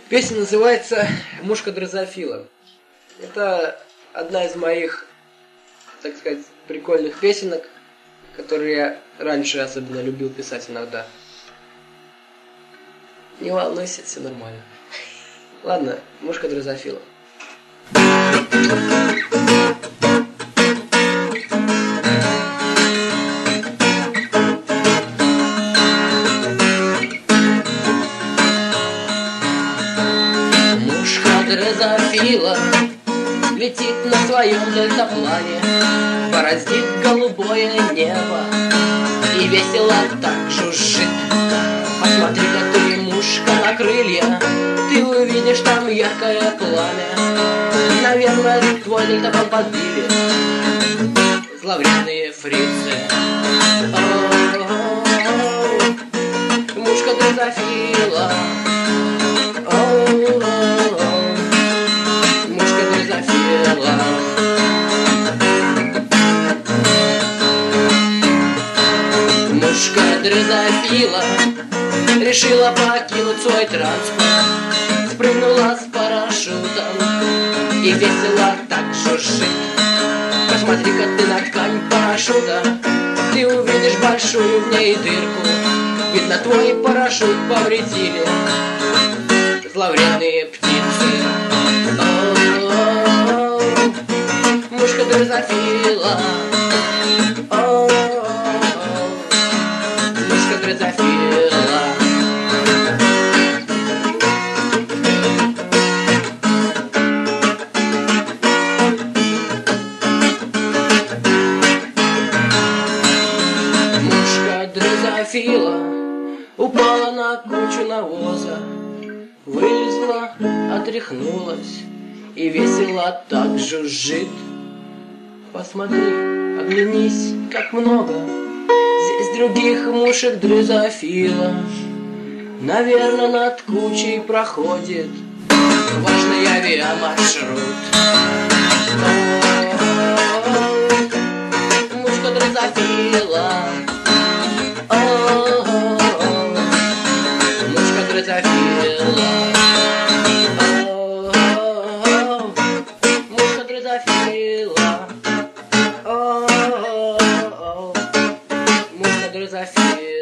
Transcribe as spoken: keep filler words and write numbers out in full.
Песня называется «Мушка дрозофила». Это одна из моих, так сказать, прикольных песенок, которые я раньше особенно любил писать иногда. Не волнуйся, все нормально. Ладно, «Мушка дрозофила». Дрозофила летит на своем дельтаплане, бороздит голубое небо и весело так жужжит. Посмотри-ка ты, мушка, на крылья, ты увидишь там яркое пламя. Наверное, твой дельтаплан подбили зловредные фрицы. О-о-о-о, мушка дрозофила. Мушка дрозофила решила покинуть свой транспорт, спрыгнула с парашютом и весело так жужжит. Посмотри-ка ты на ткань парашюта, ты увидишь большую в ней дырку. Видно, твой парашют повредили зловредные птицы. О-о-о, мушка дрозофила. Дрозофила. Мушка дрозофила упала на кучу навоза, вылезла, отряхнулась и весело так жужжит. Посмотри, оглянись, как много здесь других мушек дрозофила. Наверное, над кучей проходит важный авиамаршрут. О-о-о, мушка дрозофила. О-о-о, мушка дрозофила. О-о-о, мушка дрозофила. О-о-о, дрозофила.